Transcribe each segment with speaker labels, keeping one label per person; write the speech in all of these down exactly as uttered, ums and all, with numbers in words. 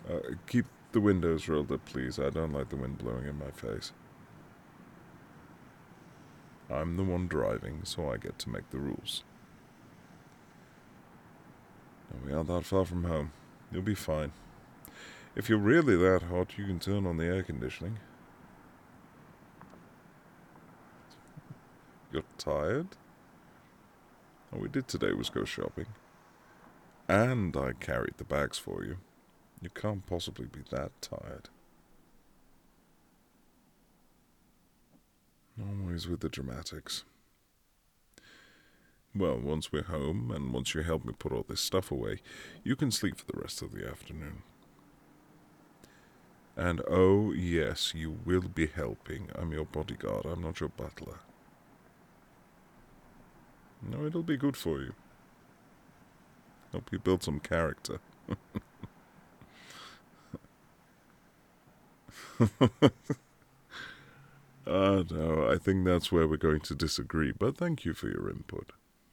Speaker 1: Uh, keep the windows rolled up, please. I don't like the wind blowing in my face. I'm the one driving, so I get to make the rules. And we aren't that far from home. You'll be fine. If you're really that hot, you can turn on the air conditioning. You're tired? All we did today was go shopping. And I carried the bags for you. You can't possibly be that tired. Always with the dramatics. Well, once we're home, and once you help me put all this stuff away, you can sleep for the rest of the afternoon. And oh, yes, you will be helping. I'm your bodyguard, I'm not your butler. No, it'll be good for you. Help you build some character. Ah, uh, no, I think that's where we're going to disagree, but thank you for your input.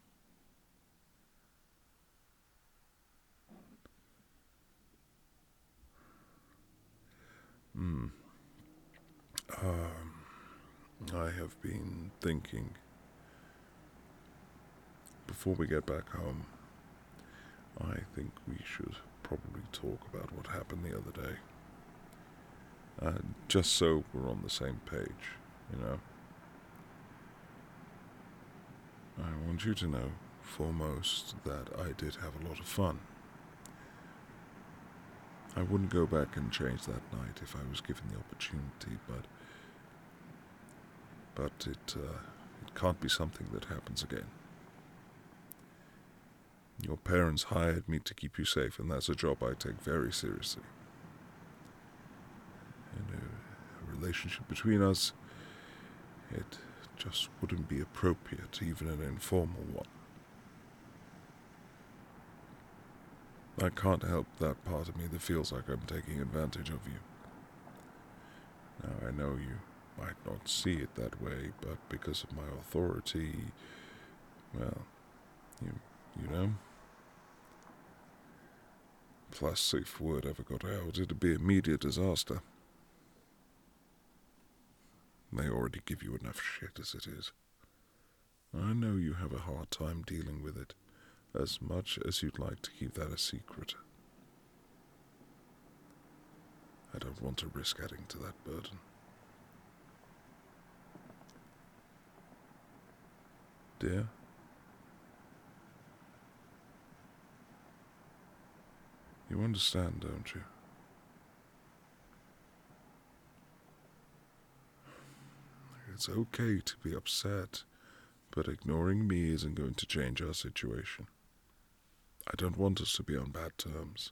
Speaker 1: Hmm. Um, I have been thinking, before we get back home, I think we should probably talk about what happened the other day. Uh, just so we're on the same page, you know. I want you to know, foremost, that I did have a lot of fun. I wouldn't go back and change that night if I was given the opportunity, but but it uh, it can't be something that happens again. Your parents hired me to keep you safe, and that's a job I take very seriously. And a, a relationship between us, it just wouldn't be appropriate, even an informal one. I can't help that part of me that feels like I'm taking advantage of you. Now, I know you might not see it that way, but because of my authority, well, you, you know? Plus, if word ever got out, it'd be immediate disaster. They already give you enough shit as it is. I know you have a hard time dealing with it, as much as you'd like to keep that a secret. I don't want to risk adding to that burden. Dear? You understand, don't you? It's okay to be upset, but ignoring me isn't going to change our situation. I don't want us to be on bad terms.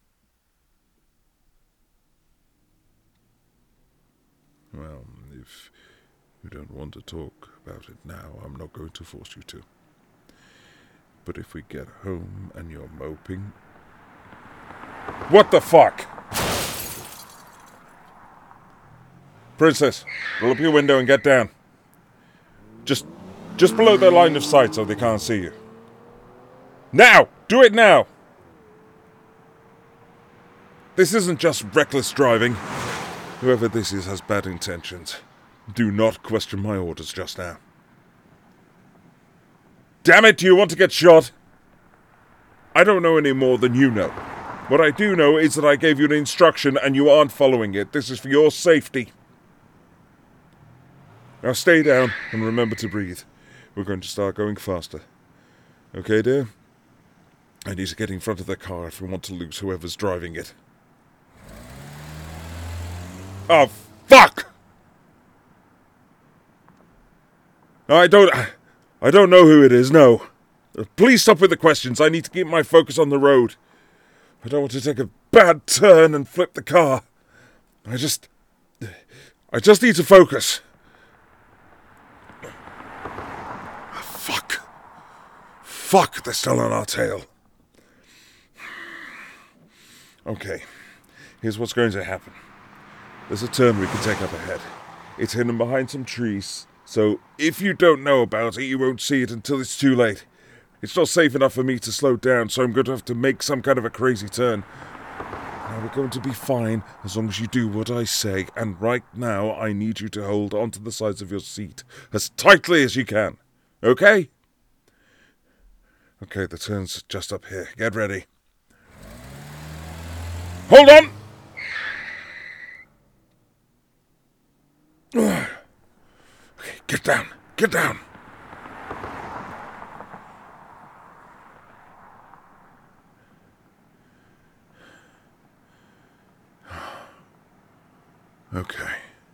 Speaker 1: Well, if you don't want to talk about it now, I'm not going to force you to. But if we get home and you're moping... What the fuck? Princess, roll up your window and get down. Just, just below their line of sight so they can't see you. Now! Do it now! This isn't just reckless driving. Whoever this is has bad intentions. Do not question my orders just now. Damn it, do you want to get shot? I don't know any more than you know. What I do know is that I gave you an instruction and you aren't following it. This is for your safety. Now stay down and remember to breathe. We're going to start going faster. Okay, dear? I need to get in front of the car if we want to lose whoever's driving it. Oh, fuck! No, I don't... I don't know who it is, no. Please stop with the questions. I need to keep my focus on the road. I don't want to take a bad turn and flip the car. I just... I just need to focus. Fuck. Fuck, they're still on our tail. Okay, here's what's going to happen. There's a turn we can take up ahead. It's hidden behind some trees, so if you don't know about it, you won't see it until it's too late. It's not safe enough for me to slow down, so I'm going to have to make some kind of a crazy turn. Now we're going to be fine as long as you do what I say, and right now I need you to hold onto the sides of your seat as tightly as you can. Okay? Okay, the turn's just up here. Get ready. Hold on! Okay, get down. Get down. Okay.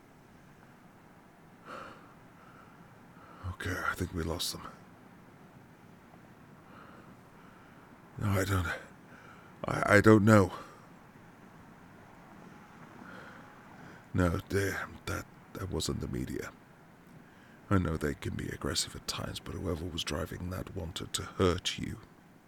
Speaker 1: Okay, I think we lost them. No, I don't... I, I don't know. No, damn, that, that wasn't the media. I know they can be aggressive at times, but whoever was driving that wanted to hurt you.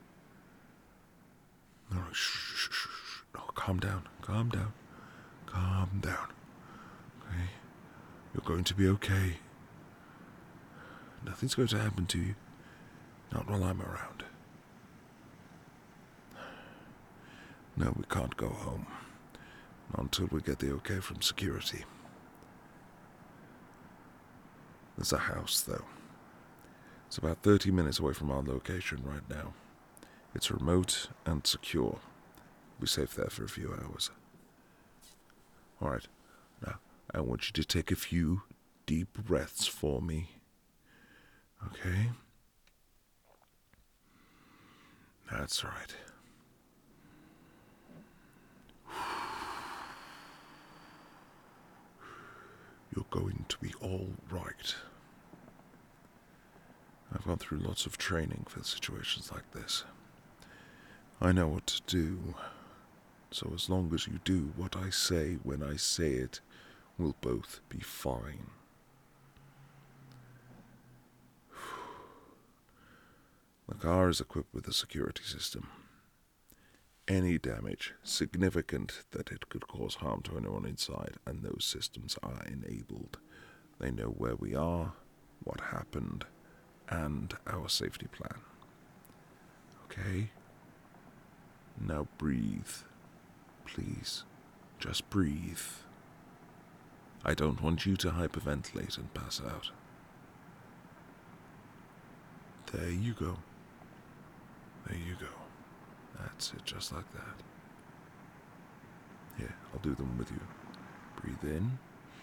Speaker 1: No, shh, shh, shh, shh. No, calm down, calm down, calm down. Okay? You're going to be okay. Nothing's going to happen to you. Not while I'm around. No, we can't go home. Not until we get the okay from security. There's a house, though. It's about thirty minutes away from our location right now. It's remote and secure. We'll be safe there for a few hours. Alright, now I want you to take a few deep breaths for me. Okay? That's right. You're going to be all right. I've gone through lots of training for situations like this. I know what to do. So as long as you do what I say when I say it, we'll both be fine. The car is equipped with a security system. Any damage significant that it could cause harm to anyone inside, and those systems are enabled. They know where we are, what happened, and our safety plan. Okay? Now breathe. Please, just breathe. I don't want you to hyperventilate and pass out. There you go. There you go. That's it, just like that. Here, I'll do them with you. Breathe in.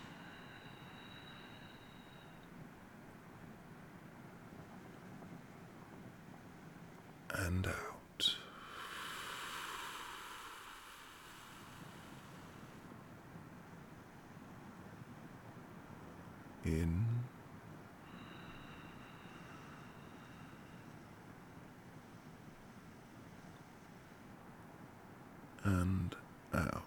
Speaker 1: And out. In. And out.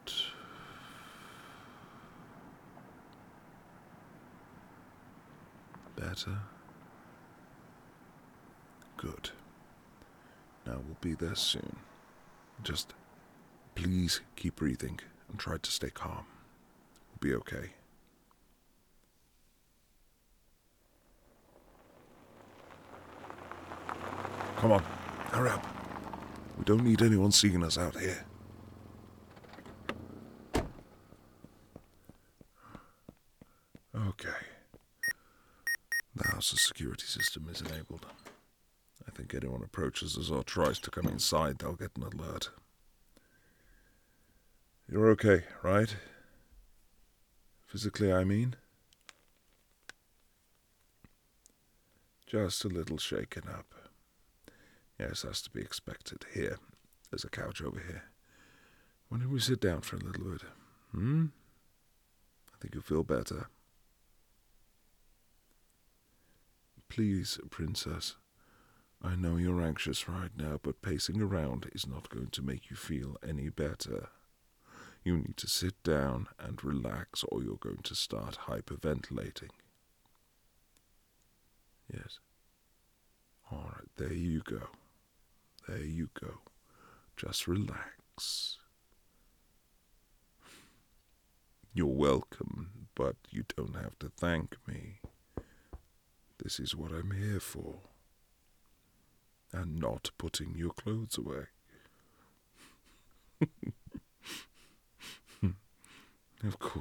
Speaker 1: Better. Good. Now we'll be there soon. Just please keep breathing and try to stay calm. We'll be okay. Come on, hurry up. We don't need anyone seeing us out here. Okay. The house's security system is enabled. I think anyone approaches us or tries to come inside, they'll get an alert. You're okay, right? Physically, I mean? Just a little shaken up. Yes, that's to be expected. Here, there's a couch over here. Why don't we sit down for a little bit? Hmm? I think you'll feel better. Please, Princess. I know you're anxious right now, but pacing around is not going to make you feel any better. You need to sit down and relax, or you're going to start hyperventilating. Yes. All right, there you go. There you go. Just relax. You're welcome, but you don't have to thank me. This is what I'm here for. And not putting your clothes away.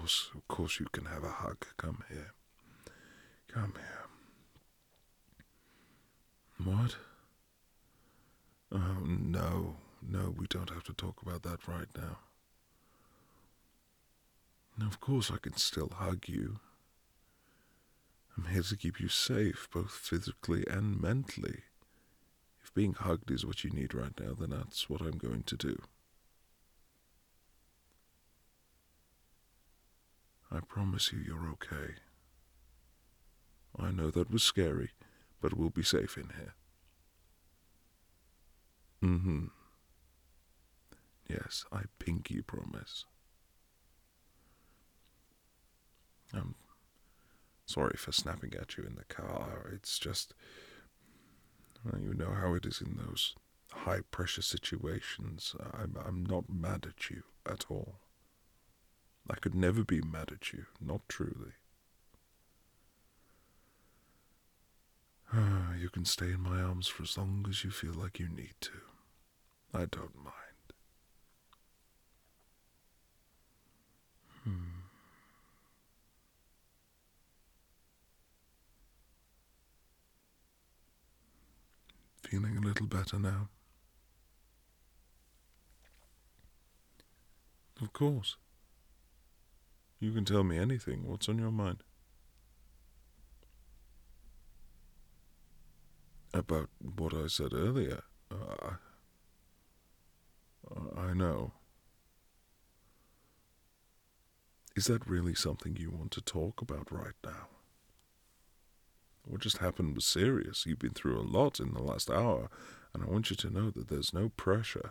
Speaker 1: course, of course you can have a hug. Come here. Come here. What? Oh, no. No, we don't have to talk about that right now. Now, of course I can still hug you. I'm here to keep you safe, both physically and mentally. If being hugged is what you need right now, then that's what I'm going to do. I promise you you're okay. I know that was scary, but we'll be safe in here. Mm-hmm. Yes, I pinky promise. I'm sorry for snapping at you in the car. It's just, well, you know how it is in those high-pressure situations. I'm, I'm not mad at you at all. I could never be mad at you, not truly. You can stay in my arms for as long as you feel like you need to. I don't mind. Hmm. Feeling a little better now? Of course. You can tell me anything. What's on your mind? About what I said earlier. Uh, I know. Is that really something you want to talk about right now? What just happened was serious. You've been through a lot in the last hour, and I want you to know that there's no pressure.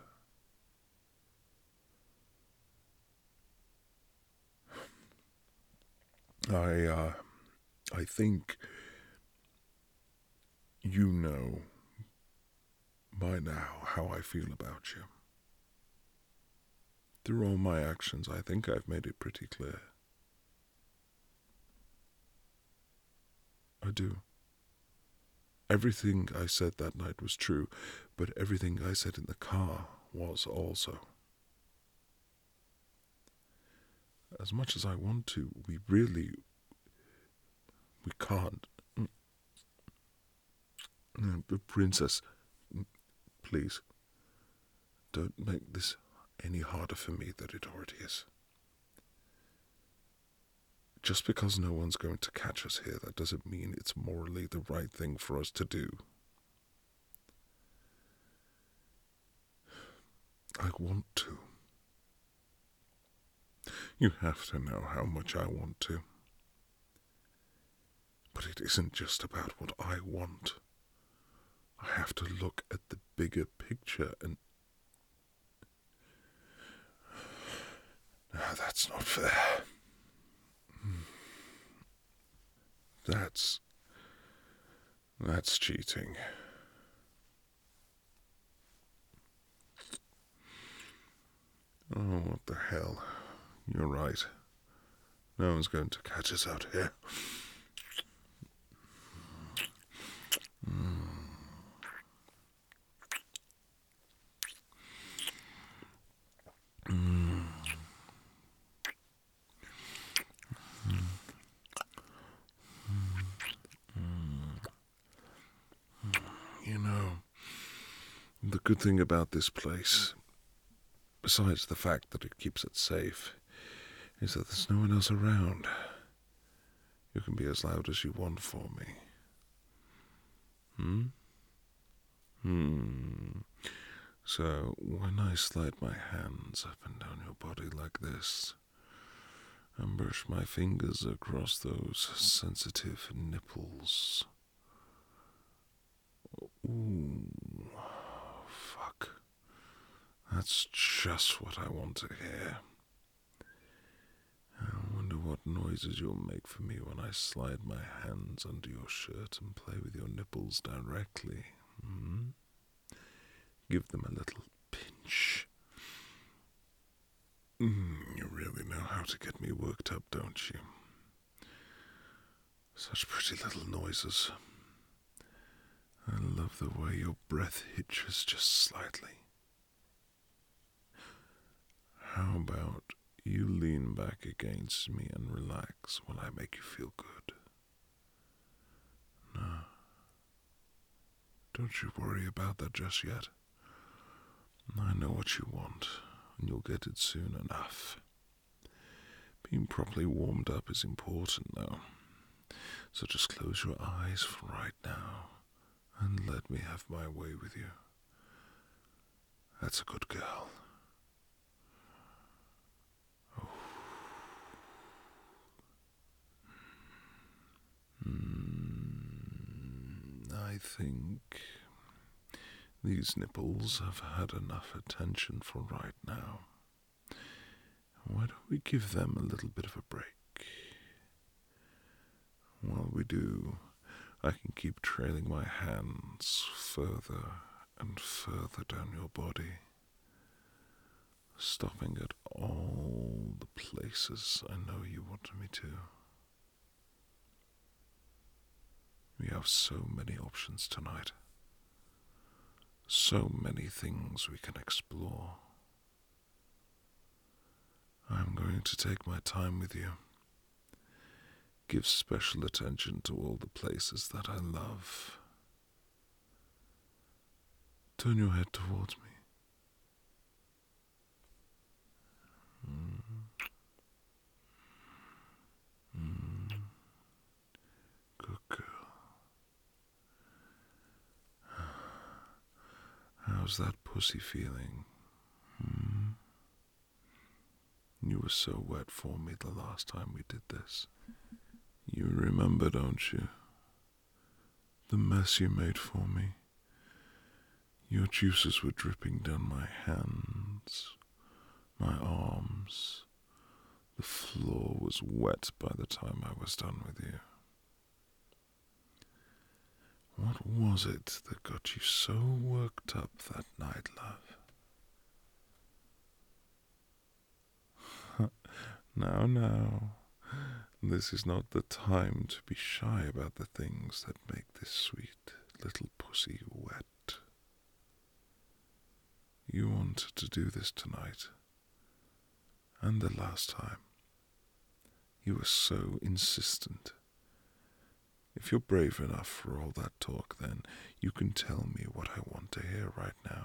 Speaker 1: I, uh, I think you know by now how I feel about you. Through all my actions, I think I've made it pretty clear. I do. Everything I said that night was true, but everything I said in the car was also. As much as I want to, we really, we can't. Princess, please, don't make this any harder for me than it already is. Just because no one's going to catch us here, that doesn't mean it's morally the right thing for us to do. I want to. You have to know how much I want to. But it isn't just about what I want. I have to look at the bigger picture and... No, that's not fair. That's... That's cheating. Oh, what the hell. You're right. No one's going to catch us out here. Mm. Mm. You know, the good thing about this place, besides the fact that it keeps it safe, is that there's no one else around. You can be as loud as you want for me. Hmm? Hmm. So, when I slide my hands up and down your body like this, and brush my fingers across those sensitive nipples. Ooh, fuck. That's just what I want to hear. I wonder what noises you'll make for me when I slide my hands under your shirt and play with your nipples directly. Hmm? Give them a little pinch. Mm, you really know how to get me worked up, don't you? Such pretty little noises. I love the way your breath hitches just slightly. How about you lean back back against me and relax while I make you feel good. No. Don't you worry about that just yet. I know what you want, and you'll get it soon enough. Being properly warmed up is important, though. So just close your eyes for right now, and let me have my way with you. That's a good girl. Oh. Mm, I think these nipples have had enough attention for right now. Why don't we give them a little bit of a break? While we do, I can keep trailing my hands further and further down your body, stopping at all the places I know you wanted me to. We have so many options tonight. So many things we can explore. I'm going to take my time with you. Give special attention to all the places that I love. Turn your head towards me. Mm. Mm. Good girl. How's that pussy feeling? Hmm? You were so wet for me the last time we did this. You remember, don't you? The mess you made for me. Your juices were dripping down my hands, my arms. The floor was wet by the time I was done with you. What was it that got you so worked up that night, love? Now, now, this is not the time to be shy about the things that make this sweet little pussy wet. You wanted to do this tonight, and the last time. You were so insistent. If you're brave enough for all that talk, then you can tell me what I want to hear right now.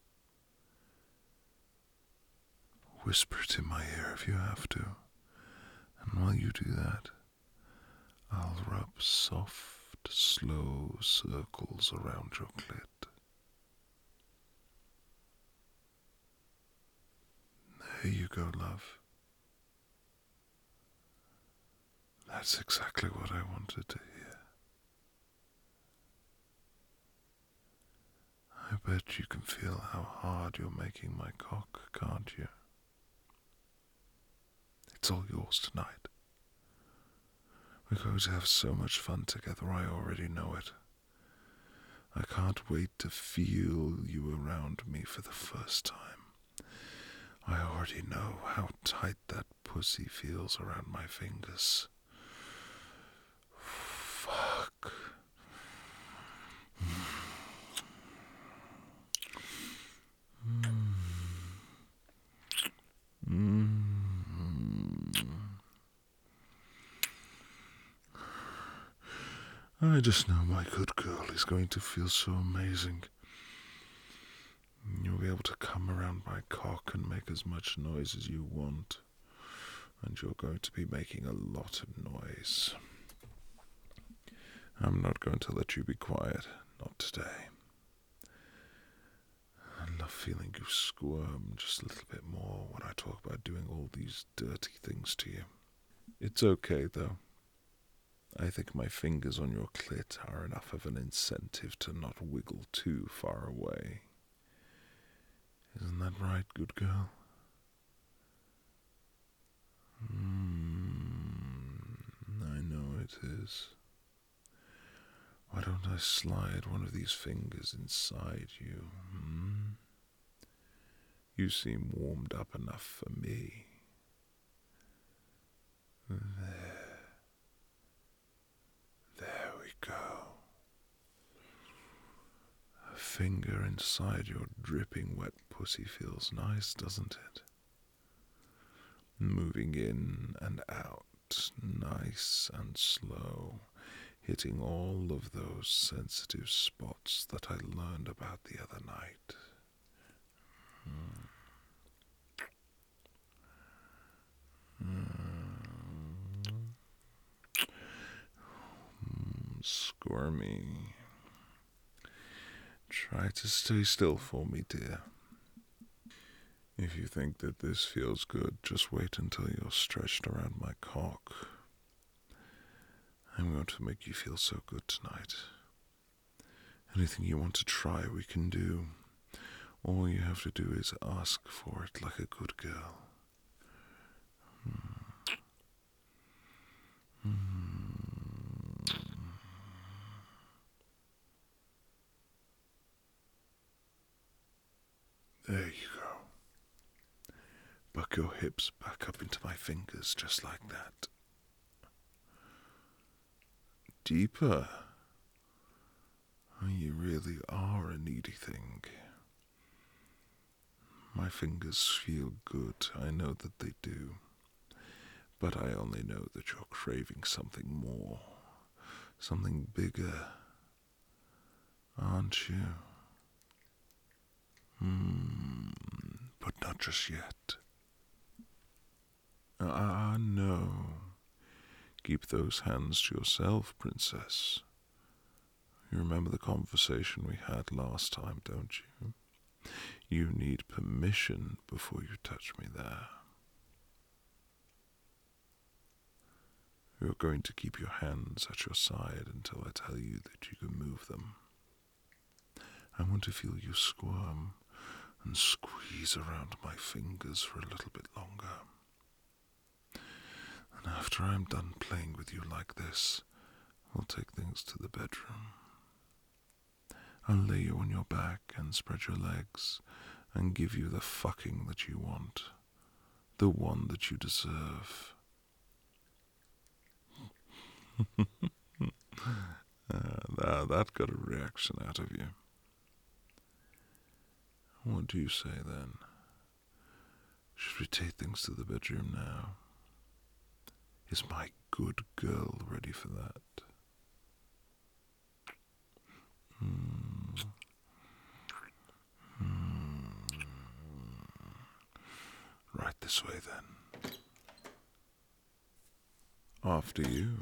Speaker 1: Whisper it in my ear if you have to, and while you do that, I'll rub soft, slow circles around your clit. There you go, love. That's exactly what I wanted to hear. I bet you can feel how hard you're making my cock, can't you? It's all yours tonight. We're going to have so much fun together, I already know it. I can't wait to feel you around me for the first time. I already know how tight that pussy feels around my fingers. Fuck. Mm. Mm. I just know my good girl is going to feel so amazing. You'll be able to come around my cock and make as much noise as you want. And you're going to be making a lot of noise. I'm not going to let you be quiet. Not today. I love feeling you squirm just a little bit more when I talk about doing all these dirty things to you. It's okay, though. I think my fingers on your clit are enough of an incentive to not wiggle too far away. Isn't that right, good girl? Mm, I know it is. Why don't I slide one of these fingers inside you? Hmm? You seem warmed up enough for me. There. There we go. A finger inside your dripping wet pussy feels nice, doesn't it? moving in and out, nice and slow, hitting all of those sensitive spots that I learned about the other night. Mm. Mm. Squirmy. Try to stay still for me, dear. If you think that this feels good, just wait until you're stretched around my cock. I'm going to make you feel so good tonight. Anything you want to try, we can do. All you have to do is ask for it like a good girl. Hmm. Hmm. There you go. Buck your hips back up into my fingers, just like that. Deeper. You really are a needy thing. My fingers feel good, I know that they do. But I only know that you're craving something more. Something bigger. Aren't you? Hmm. But not just yet. Ah, no. Keep those hands to yourself, princess. You remember the conversation we had last time, don't you? You need permission before you touch me there. You're going to keep your hands at your side until I tell you that you can move them. I want to feel you squirm and squeeze around my fingers for a little bit longer. And after I'm done playing with you like this, we'll take things to the bedroom. I'll lay you on your back and spread your legs and give you the fucking that you want, the one that you deserve. uh, that got a reaction out of you. What do you say then? Should we take things to the bedroom now? Is my good girl ready for that? Hmm. Hmm. Right this way then. After you.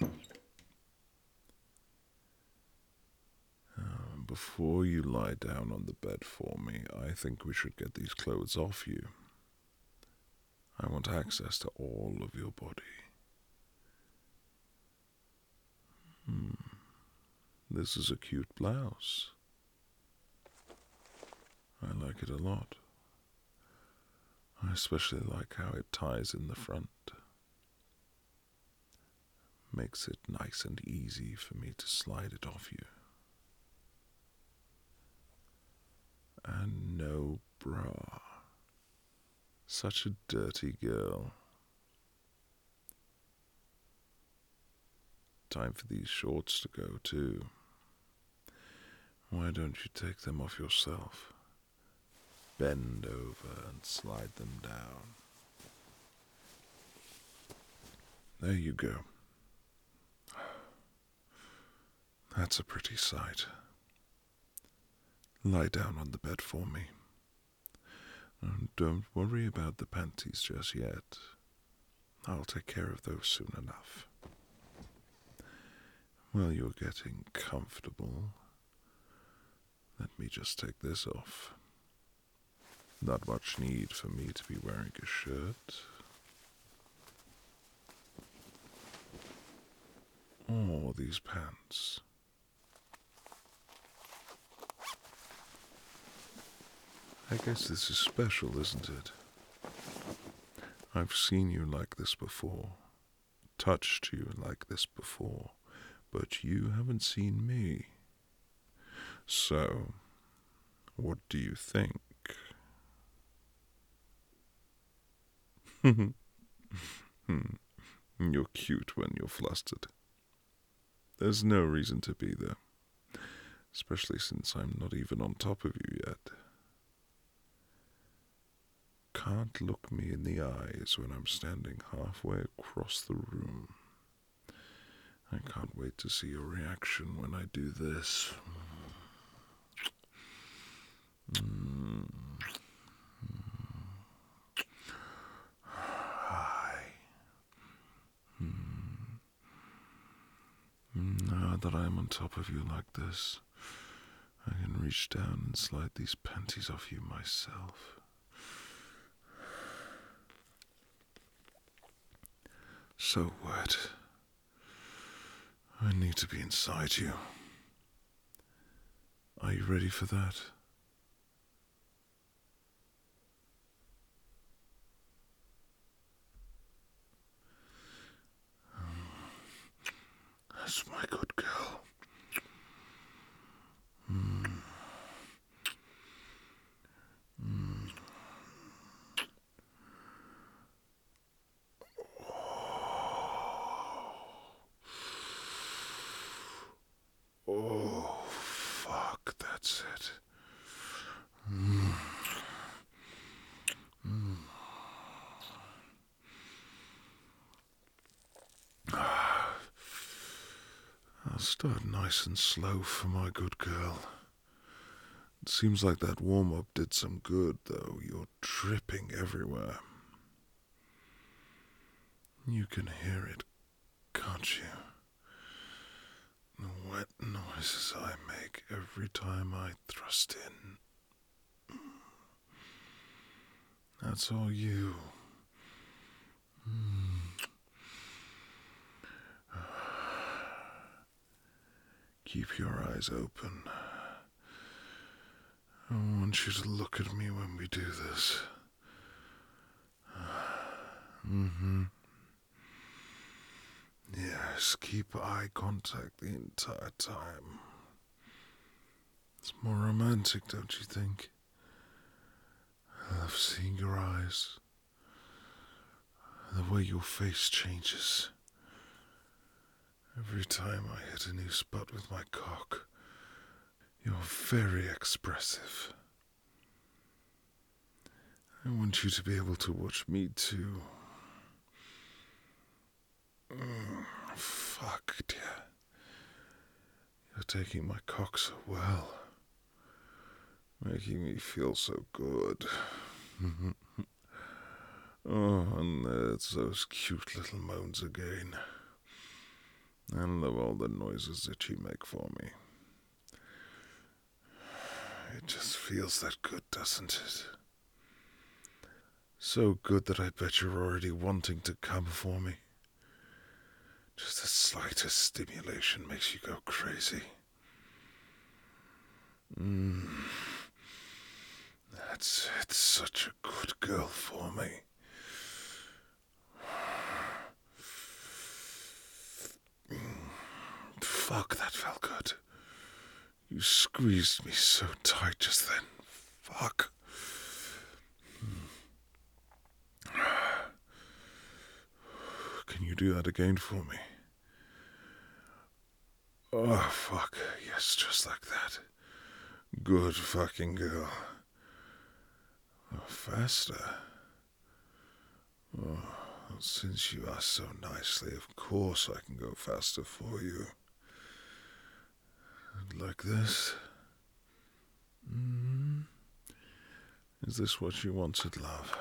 Speaker 1: Uh, before you lie down on the bed for me, I think we should get these clothes off you. I want access to all of your body. Hmm. This is a cute blouse. I like it a lot. I especially like how it ties in the front. Makes it nice and easy for me to slide it off you. And no bra. Such a dirty girl. Time for these shorts to go too. Why don't you take them off yourself? Bend over and slide them down. There you go. That's a pretty sight. Lie down on the bed for me. And don't worry about the panties just yet. I'll take care of those soon enough. While you're getting comfortable, let me just take this off. Not much need for me to be wearing a shirt. Oh, these pants. I guess this is special, isn't it? I've seen you like this before, touched you like this before, but you haven't seen me. So, what do you think? You're cute when you're flustered. There's no reason to be, though, especially since I'm not even on top of you yet. can't look me in the eyes when I'm standing halfway across the room. I can't wait to see your reaction when I do this. Mm. Hi. Mm. Now that I'm on top of you like this, I can reach down and slide these panties off you myself. So wet. I need to be inside you. Are you ready for that? That's my good girl. Mm. Mm. Oh, fuck, that's it. Mm. Mm. I'll start nice and slow for my good girl. It seems like that warm-up did some good, though. You're dripping everywhere. You can hear it, can't you? The wet noises I make every time I thrust in. That's all you. Mm. Keep your eyes open. I want you to look at me when we do this. Mm-hmm. Yes, keep eye contact the entire time. It's more romantic, don't you think? I love seeing your eyes. The way your face changes. Every time I hit a new spot with my cock, you're very expressive. I want you to be able to watch me too. Mm, fuck, dear. You're taking my cock so well. Making me feel so good. Oh, and there's those cute little moans again. I love all the noises that you make for me. It just feels that good, doesn't it? So good that I bet you're already wanting to come for me. Just the slightest stimulation makes you go crazy. Mmm. That's it. Such a good girl for me. Fuck, that felt good. You squeezed me so tight just then. Fuck. Can you do that again for me? Oh, fuck. Yes, just like that. Good fucking girl. Oh, faster. Oh, since you asked so nicely, of course I can go faster for you. Like this. Mm. Is this what you wanted, love?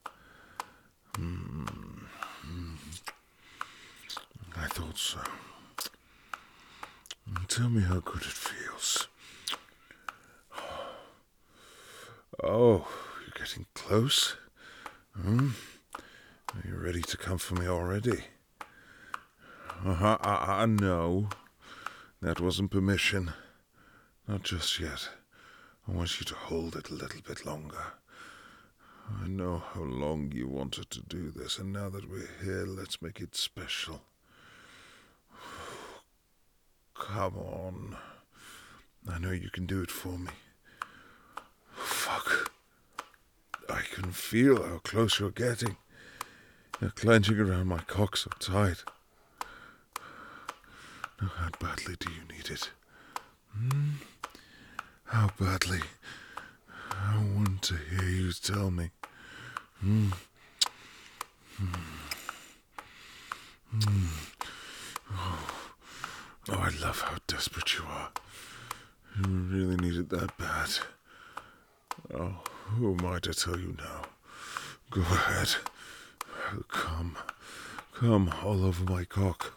Speaker 1: Mm. Mm. I thought so. Tell me how good it feels. Oh, you're getting close. Hmm? Are you ready to come for me already? Uh-huh, uh-uh, no. That wasn't permission. Not just yet. I want you to hold it a little bit longer. I know how long you wanted to do this, and now that we're here, let's make it special. Come on. I know you can do it for me. Fuck. I can feel how close you're getting. You're clenching around my cock so tight. Now, how badly do you need it? Hmm? How badly? I want to hear you tell me. Mm. Mm. Mm. Oh. oh, I love how desperate you are. You really needed that bad. Oh, who am I to tell you now? Go ahead. Come. Come all over my cock.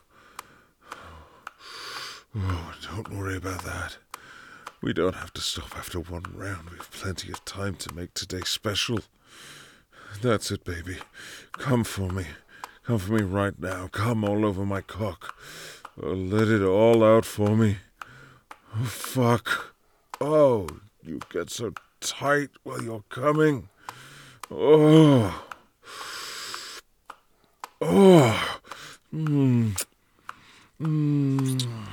Speaker 1: Oh, don't worry about that. We don't have to stop after one round. We have plenty of time to make today special. That's it, baby. Come for me. Come for me right now. Come all over my cock. Oh, let it all out for me. Oh, fuck. Oh, you get so tight while you're coming. Oh. Oh. Mmm. Mmm.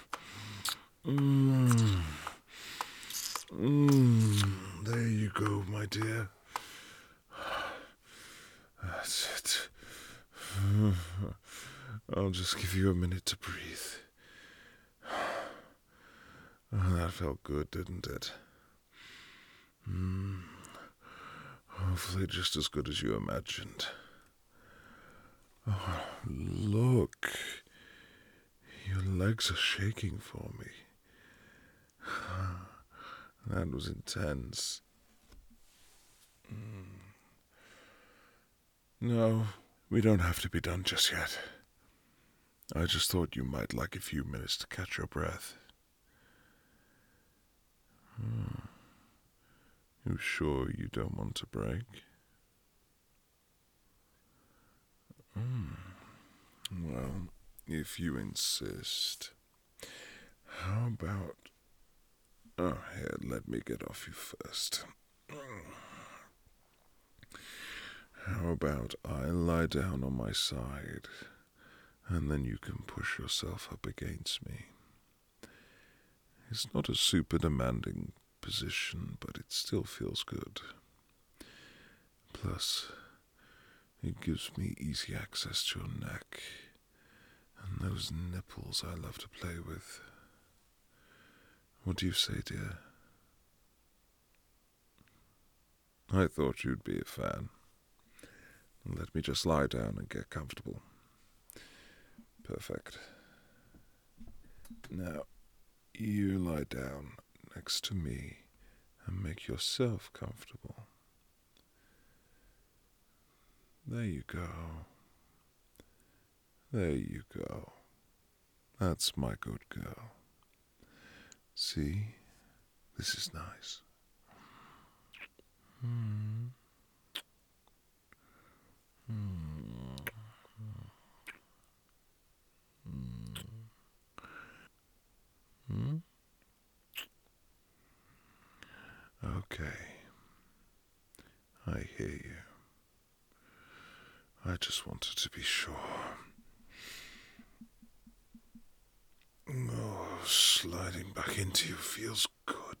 Speaker 1: Mmm. Mmm. There you go, my dear. That's it. I'll just give you a minute to breathe. Oh, that felt good, didn't it? Mm. Hopefully just as good as you imagined. Oh, look. Your legs are shaking for me. That was intense. Mm. No, we don't have to be done just yet. I just thought you might like a few minutes to catch your breath. Hmm. You sure you don't want to break? Mm. Well, if you insist. How about... Oh, here, let me get off you first. How about I lie down on my side, and then you can push yourself up against me. It's not a super demanding position, but it still feels good. Plus, it gives me easy access to your neck, and those nipples I love to play with. What do you say, dear? I thought you'd be a fan. Let me just lie down and get comfortable. Perfect. Now, you lie down next to me and make yourself comfortable. There you go. There you go. That's my good girl. See? This is nice. Hmm. Hmm. Hmm. Okay. I hear you. I just wanted to be sure. Oh, sliding back into you feels good.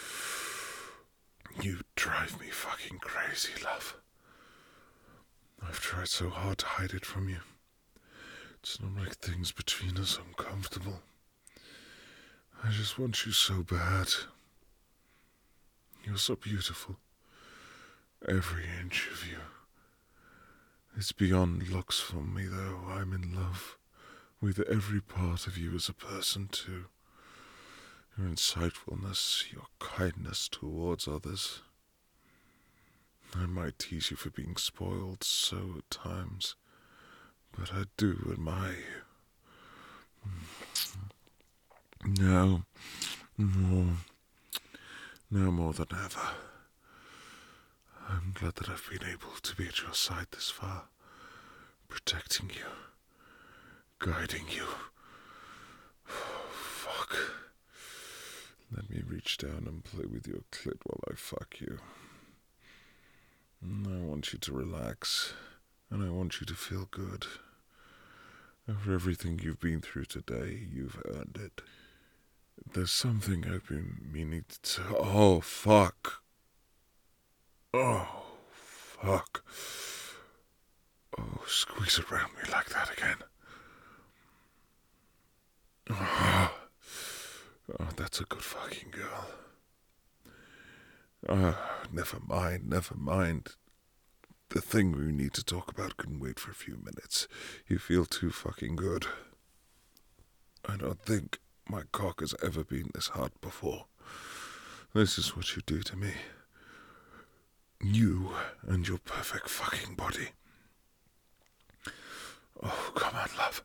Speaker 1: You drive me fucking crazy, love. I've tried so hard to hide it from you. It's not like things between us are uncomfortable. I just want you so bad. You're so beautiful. Every inch of you. It's beyond looks for me, though. I'm in love with every part of you as a person, too. Your insightfulness, your kindness towards others. I might tease you for being spoiled so at times, but I do admire you. Now, more, now more than ever. I'm glad that I've been able to be at your side this far, protecting you, guiding you. Oh, fuck. Let me reach down and play with your clit while I fuck you. I want you to relax, and I want you to feel good. After everything you've been through today, you've earned it. There's something I've been meaning to... Oh, fuck. Oh, fuck. Oh, squeeze around me like that again. Oh, oh that's a good fucking girl. Oh, never mind, never mind. the thing we need to talk about can wait for a few minutes. You feel too fucking good. I don't think my cock has ever been this hot before. This is what you do to me. You and your perfect fucking body. Oh, come on, love.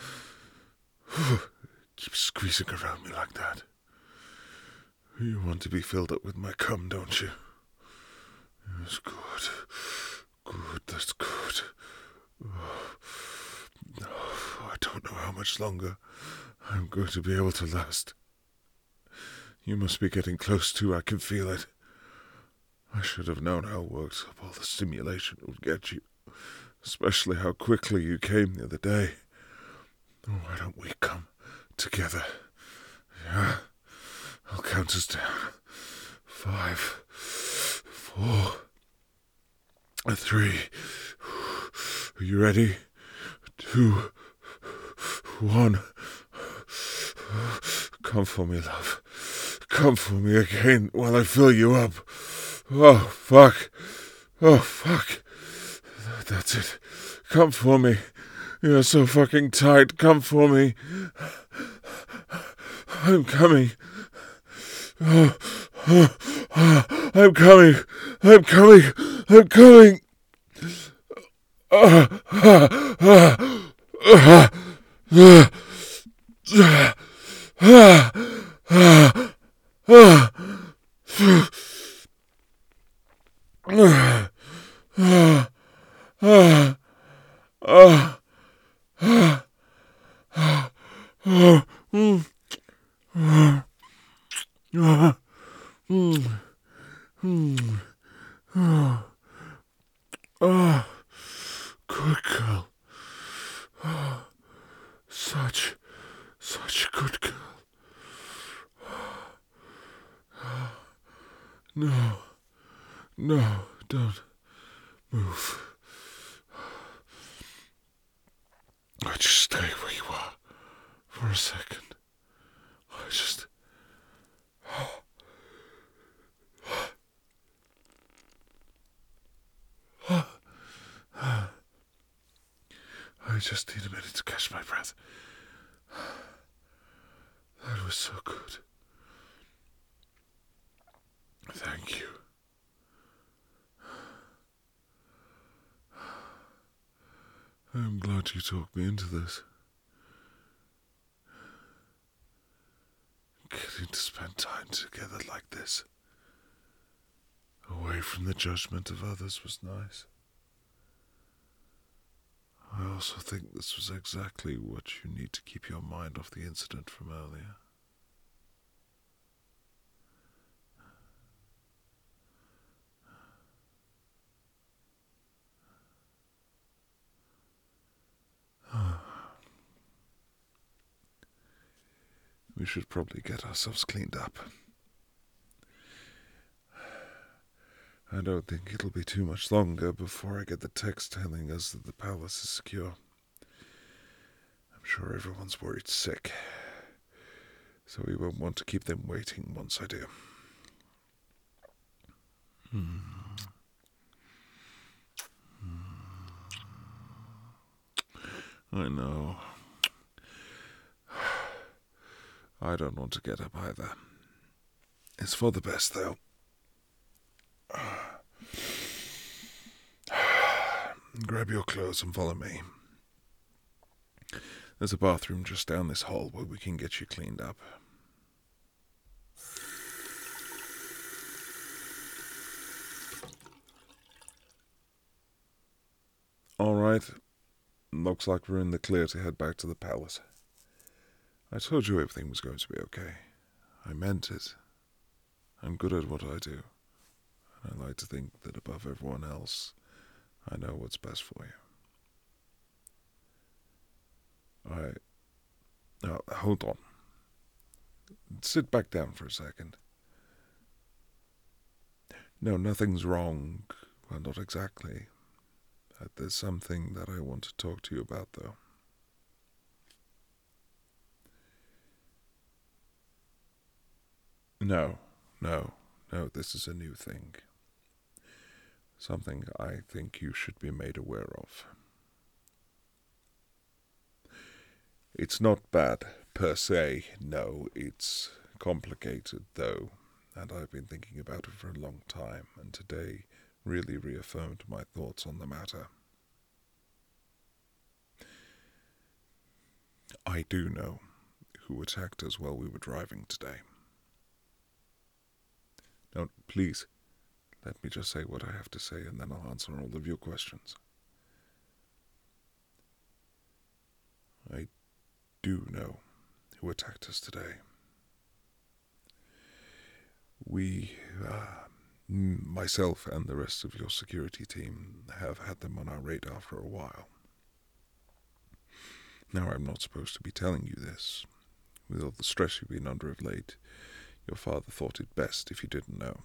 Speaker 1: Keep squeezing around me like that. You want to be filled up with my cum, don't you? That's good. Good, that's good. Oh, oh, I don't know how much longer I'm going to be able to last. You must be getting close too, I can feel it. I should have known how worked up all the stimulation would get you. Especially how quickly you came the other day. Oh, why don't we come together? Yeah? I'll count us down. Five, four, three. Are you ready? Two, one. Come for me, love. Come for me again while I fill you up. Oh, fuck. Oh, fuck. That's it. Come for me. You're so fucking tight. Come for me. I'm coming. Oh, oh, oh, I'm coming. I'm coming. I'm coming. Ah, ah, ah, ah, ah, ah, ah, ah, ah, ah, ah, ah, ah, ah, mm, ah, ah, mm, mm, ah, ah, good girl. Ah, such, such a good girl. No, no, don't move. I just stay where you are for a second. I just. I just need a minute to catch my breath. That was so good. Thank you. I'm glad you talked me into this. Getting to spend time together like this, away from the judgment of others, was nice. I also think this was exactly what you need to keep your mind off the incident from earlier. We should probably get ourselves cleaned up. I don't think it'll be too much longer before I get the text telling us that the palace is secure. I'm sure everyone's worried sick, so we won't want to keep them waiting once I do. Hmm. I know. I don't want to get up either. It's for the best, though. Grab your clothes and follow me. There's a bathroom just down this hall where we can get you cleaned up. All right. Looks like we're in the clear to head back to the palace. I told you everything was going to be okay. I meant it. I'm good at what I do. And I like to think that above everyone else, I know what's best for you. I... Now, hold on. Sit back down for a second. No, nothing's wrong. Well, not exactly. Uh, there's something that I want to talk to you about, though. No, no, no, this is a new thing. Something I think you should be made aware of. It's not bad, per se, no, it's complicated, though, and I've been thinking about it for a long time, and today really reaffirmed my thoughts on the matter. I do know who attacked us while we were driving today. Now, please, let me just say what I have to say, and then I'll answer all of your questions. I do know who attacked us today. We, uh, myself and the rest of your security team, have had them on our radar for a while. Now, I'm not supposed to be telling you this. With all the stress you've been under of late, your father thought it best if you didn't know.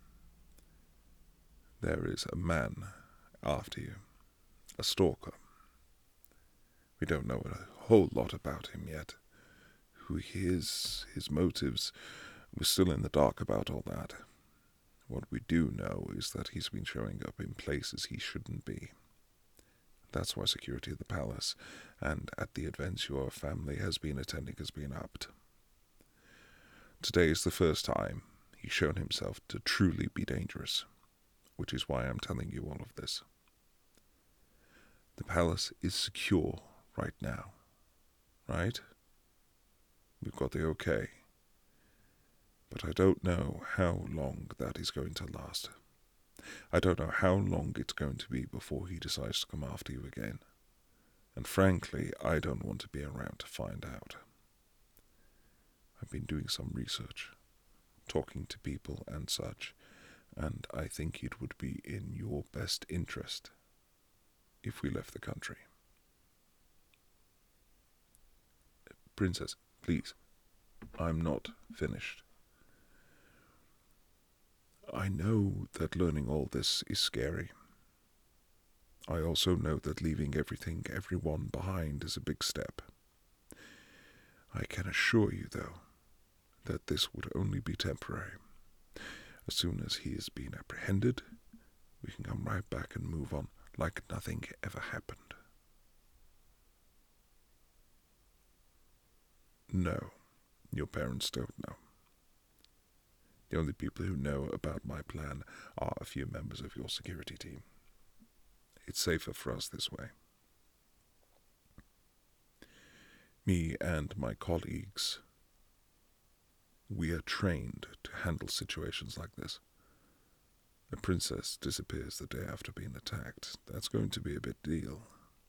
Speaker 1: There is a man after you, a stalker. We don't know a whole lot about him yet. Who he is, his motives, we're still in the dark about all that. What we do know is that he's been showing up in places he shouldn't be. That's why security at the palace and at the events your family has been attending has been upped. Today is the first time he's shown himself to truly be dangerous, which is why I'm telling you all of this. The palace is secure right now, right? We've got the okay. But I don't know how long that is going to last. I don't know how long it's going to be before he decides to come after you again. And frankly, I don't want to be around to find out. I've been doing some research, talking to people and such, and I think it would be in your best interest if we left the country. Princess, please, I'm not finished. I know that learning all this is scary. I also know that leaving everything, everyone behind is a big step. I can assure you, though, that this would only be temporary. As soon as he has been apprehended, we can come right back and move on like nothing ever happened. No, your parents don't know. The only people who know about my plan are a few members of your security team. It's safer for us this way. Me and my colleagues, we are trained to handle situations like this. A princess disappears the day after being attacked. That's going to be a big deal.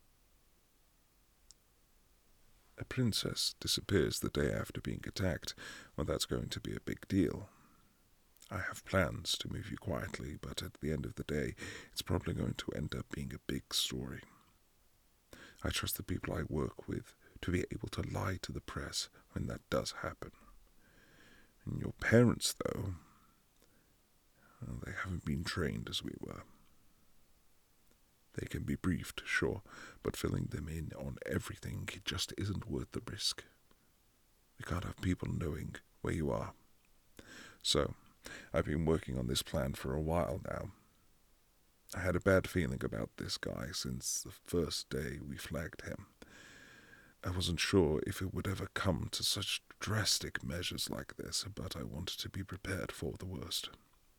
Speaker 1: A princess disappears the day after being attacked. Well, that's going to be a big deal. I have plans to move you quietly, but at the end of the day, it's probably going to end up being a big story. I trust the people I work with to be able to lie to the press when that does happen. And your parents, though, well, they haven't been trained as we were. They can be briefed, sure, but filling them in on everything just isn't worth the risk. We can't have people knowing where you are. So, I've been working on this plan for a while now. I had a bad feeling about this guy since the first day we flagged him. I wasn't sure if it would ever come to such drastic measures like this, but I wanted to be prepared for the worst.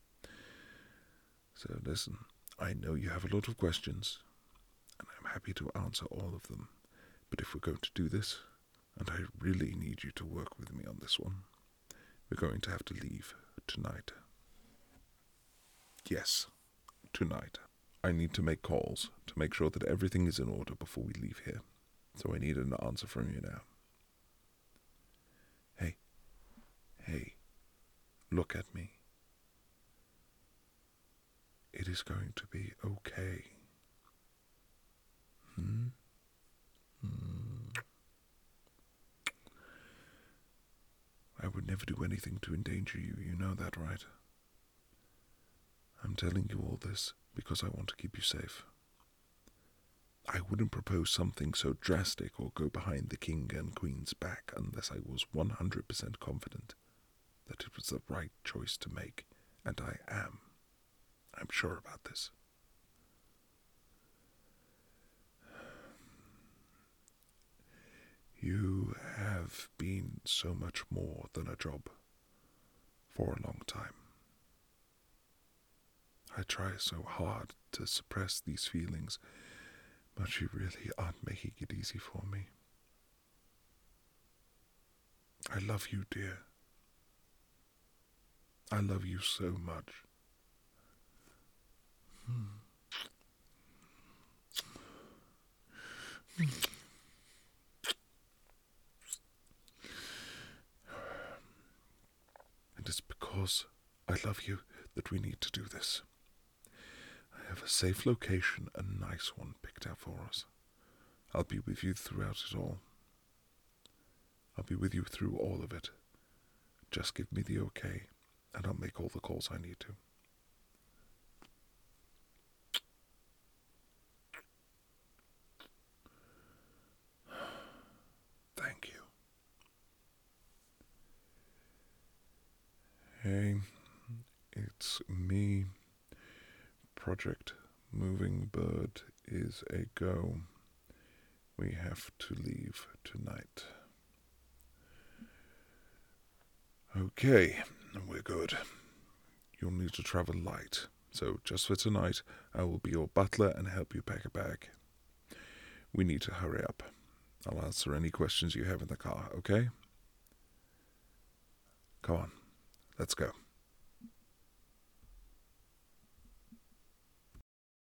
Speaker 1: So listen, I know you have a lot of questions, and I'm happy to answer all of them, but if we're going to do this, and I really need you to work with me on this one, we're going to have to leave tonight. Yes, tonight. I need to make calls to make sure that everything is in order before we leave here. So I need an answer from you now. Hey, hey, look at me. It is going to be okay. Hmm? Hmm. I would never do anything to endanger you, you know that, right? I'm telling you all this because I want to keep you safe. I wouldn't propose something so drastic or go behind the king and queen's back unless I was one hundred percent confident that it was the right choice to make, and I am. I'm sure about this. so much more than a job for a long time. I try so hard to suppress these feelings, but you really aren't making it easy for me. I love you, dear. I love you so much. Hmm. And it's because I love you that we need to do this. I have a safe location, a nice one picked out for us. I'll be with you throughout it all. I'll be with you through all of it. Just give me the okay, and I'll make all the calls I need to. Thank you. Hey, it's me. Project Moving Bird is a go. We have to leave tonight. Okay, we're good. You'll need to travel light, so just for tonight, I will be your butler and help you pack a bag. We need to hurry up. I'll answer any questions you have in the car, okay? Come on, let's go.